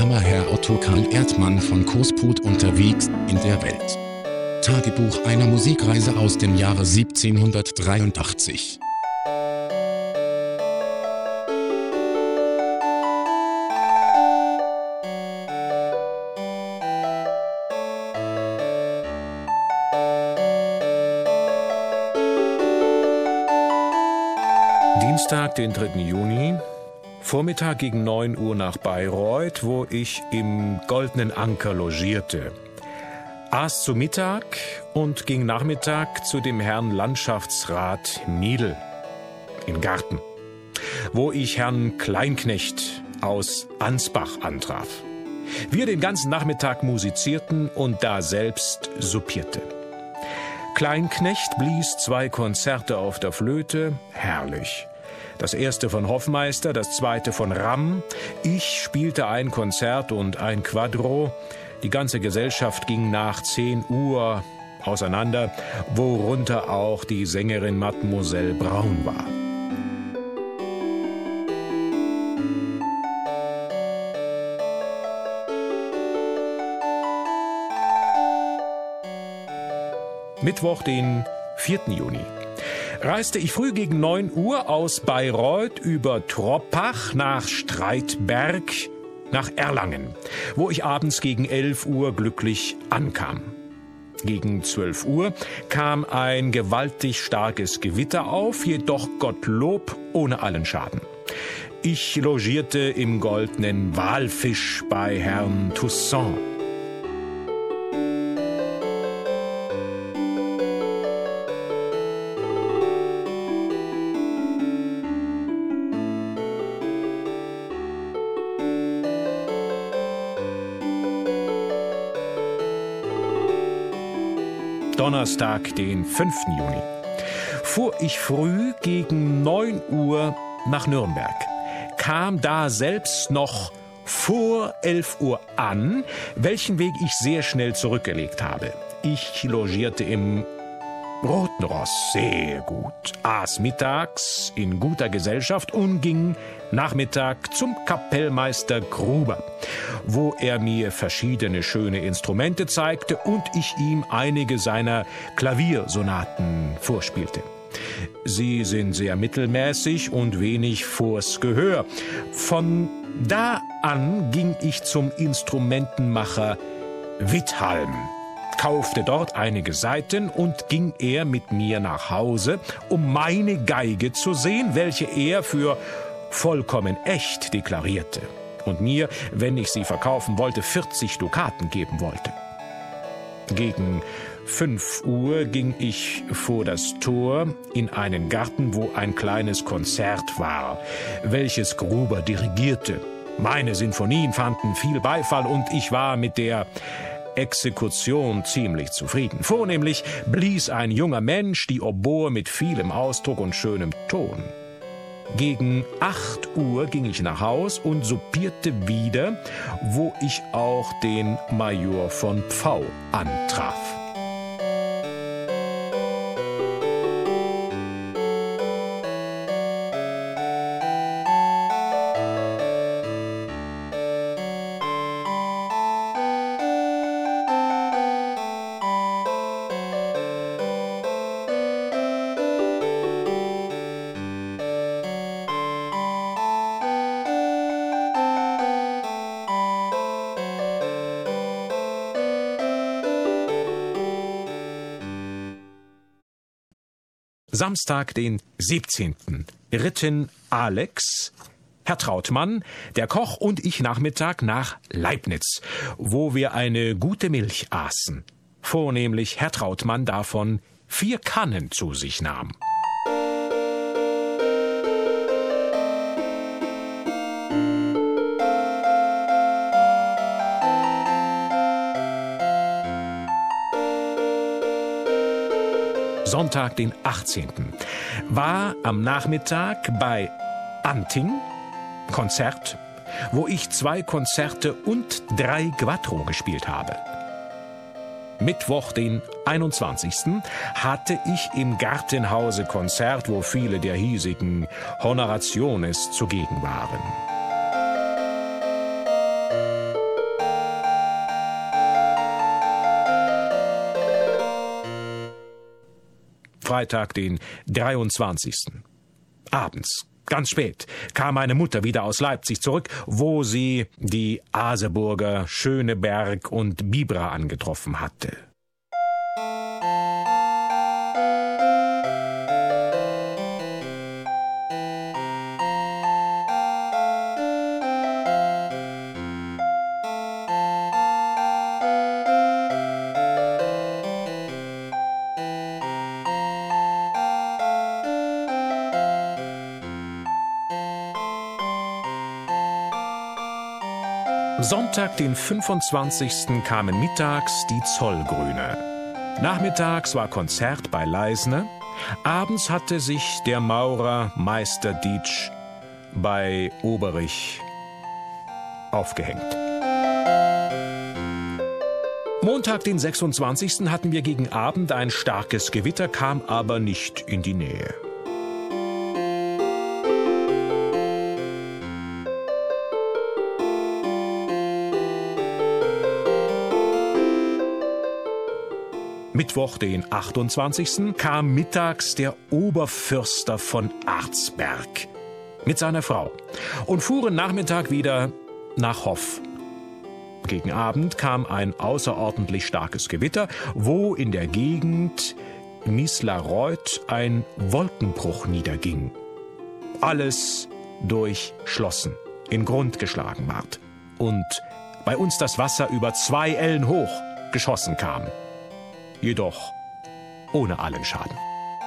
Kammerherr Otto Karl Erdmann von Kosput unterwegs in der Welt. Tagebuch einer Musikreise aus dem Jahre 1783. Dienstag, den 3. Juni, Vormittag gegen 9 Uhr nach Bayreuth, wo ich im Goldenen Anker logierte. Aß zu Mittag und ging Nachmittag zu dem Herrn Landschaftsrat Miedl in Garten, wo ich Herrn Kleinknecht aus Ansbach antraf. Wir den ganzen Nachmittag musizierten und da selbst soupierte. Kleinknecht blies 2 Konzerte auf der Flöte, herrlich. Das erste von Hoffmeister, das zweite von Ramm. Ich spielte ein Konzert und ein Quadro. Die ganze Gesellschaft ging nach 10 Uhr auseinander, worunter auch die Sängerin Mademoiselle Braun war. Mittwoch, den 4. Juni. Reiste ich früh gegen 9 Uhr aus Bayreuth über Troppach nach Streitberg nach Erlangen, wo ich abends gegen 11 Uhr glücklich ankam. Gegen 12 Uhr kam ein gewaltig starkes Gewitter auf, jedoch Gottlob ohne allen Schaden. Ich logierte im Goldenen Walfisch bei Herrn Toussaint. Donnerstag, den 5. Juni, fuhr ich früh gegen 9 Uhr nach Nürnberg, kam da selbst noch vor 11 Uhr an, welchen Weg ich sehr schnell zurückgelegt habe. Ich logierte im Roten Ross sehr gut, aß mittags in guter Gesellschaft und ging Nachmittag zum Kapellmeister Gruber, wo er mir verschiedene schöne Instrumente zeigte und ich ihm einige seiner Klaviersonaten vorspielte. Sie sind sehr mittelmäßig und wenig vors Gehör. Von da an ging ich zum Instrumentenmacher Withalm, kaufte dort einige Saiten und ging er mit mir nach Hause, um meine Geige zu sehen, welche er für vollkommen echt deklarierte und mir, wenn ich sie verkaufen wollte, 40 Dukaten geben wollte. Gegen 5 Uhr ging ich vor das Tor in einen Garten, wo ein kleines Konzert war, welches Gruber dirigierte. Meine Sinfonien fanden viel Beifall und ich war mit der Exekution ziemlich zufrieden. Vornehmlich blies ein junger Mensch die Oboe mit vielem Ausdruck und schönem Ton. Gegen 8 Uhr ging ich nach Haus und soupierte wieder, wo ich auch den Major von Pfau antraf. Samstag, den 17. ritten Alex, Herr Trautmann, der Koch und ich Nachmittag nach Leibnitz, wo wir eine gute Milch aßen. Vornehmlich Herr Trautmann davon 4 Kannen zu sich nahm. Sonntag, den 18. war am Nachmittag bei Anting, Konzert, wo ich 2 Konzerte und 3 Quattro gespielt habe. Mittwoch, den 21. hatte ich im Gartenhause Konzert, wo viele der hiesigen Honorationes zugegen waren. Freitag, den 23. Abends, ganz spät, kam meine Mutter wieder aus Leipzig zurück, wo sie die Aseburger, Schöneberg und Bibra angetroffen hatte. Sonntag, den 25. kamen mittags die Zollgrüne. Nachmittags war Konzert bei Leisner. Abends hatte sich der Maurer Meister Dietsch bei Oberich aufgehängt. Montag, den 26. hatten wir gegen Abend ein starkes Gewitter, kam aber nicht in die Nähe. Mittwoch, den 28. kam mittags der Oberförster von Arzberg mit seiner Frau und fuhren Nachmittag wieder nach Hoff. Gegen Abend kam ein außerordentlich starkes Gewitter, wo in der Gegend Mislareuth ein Wolkenbruch niederging. Alles durchschlossen, in Grund geschlagen ward und bei uns das Wasser über 2 Ellen hoch geschossen kam. Jedoch ohne allen Schaden.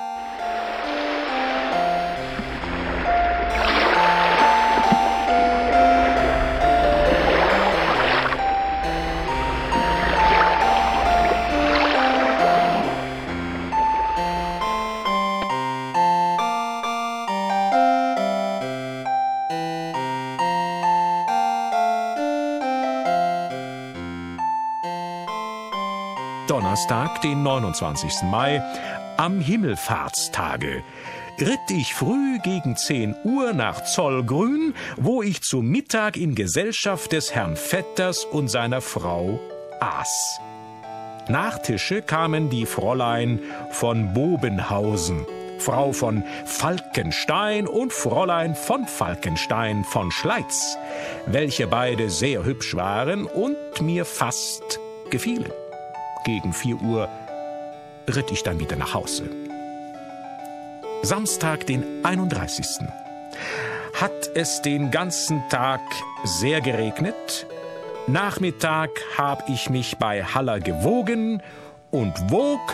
Donnerstag, den 29. Mai, am Himmelfahrtstage, ritt ich früh gegen 10 Uhr nach Zollgrün, wo ich zu Mittag in Gesellschaft des Herrn Vetters und seiner Frau aß. Nach Tische kamen die Fräulein von Bobenhausen, Frau von Falkenstein und Fräulein von Falkenstein von Schleiz, welche beide sehr hübsch waren und mir fast gefielen. Gegen 4 Uhr ritt ich dann wieder nach Hause. Samstag, den 31. hat es den ganzen Tag sehr geregnet. Nachmittag habe ich mich bei Haller gewogen und wog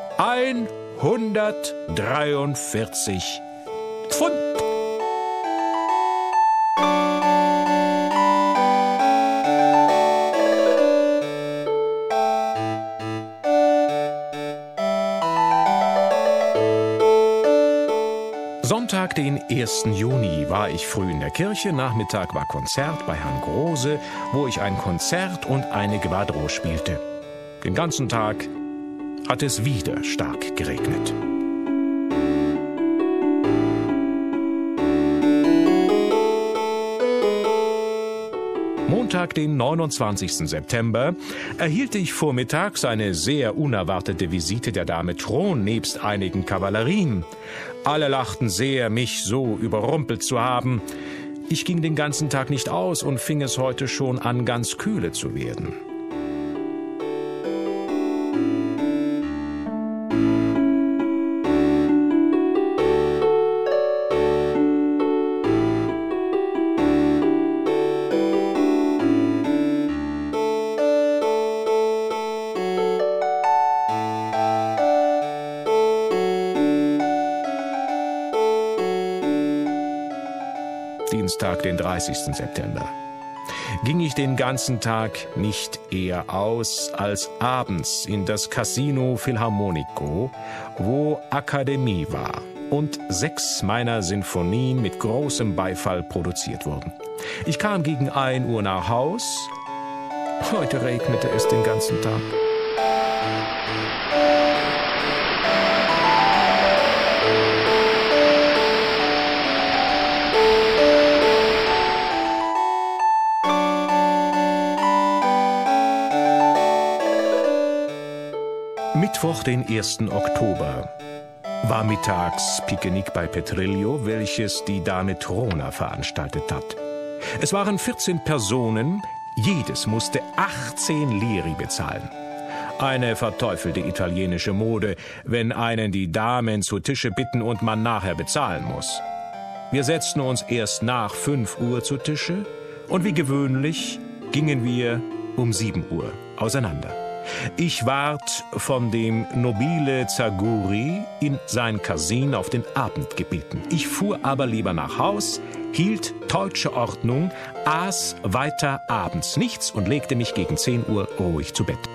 143 Pfund. Sonntag, den 1. Juni, war ich früh in der Kirche. Nachmittag war Konzert bei Herrn Große, wo ich ein Konzert und eine Quadro spielte. Den ganzen Tag hat es wieder stark geregnet. Montag, den 29. September, erhielt ich vormittags eine sehr unerwartete Visite der Dame Thron nebst einigen Kavallerien. Alle lachten sehr, mich so überrumpelt zu haben. Ich ging den ganzen Tag nicht aus und fing es heute schon an, ganz kühle zu werden. Dienstag, den 30. September. Ging ich den ganzen Tag nicht eher aus als abends in das Casino Philharmonico, wo Akademie war und 6 meiner Sinfonien mit großem Beifall produziert wurden. Ich kam gegen 1 Uhr nach Haus. Heute regnete es den ganzen Tag. Mittwoch, den 1. Oktober. war mittags Picknick bei Petrillo, welches die Dame Trona veranstaltet hat. Es waren 14 Personen, jedes musste 18 Liri bezahlen. Eine verteufelte italienische Mode, wenn einen die Damen zu Tische bitten und man nachher bezahlen muss. Wir setzten uns erst nach 5 Uhr zu Tische und wie gewöhnlich gingen wir um 7 Uhr auseinander. Ich ward von dem Nobile Zaguri in sein Casin auf den Abend gebeten. Ich fuhr aber lieber nach Haus, hielt deutsche Ordnung, aß weiter abends nichts und legte mich gegen 10 Uhr ruhig zu Bett.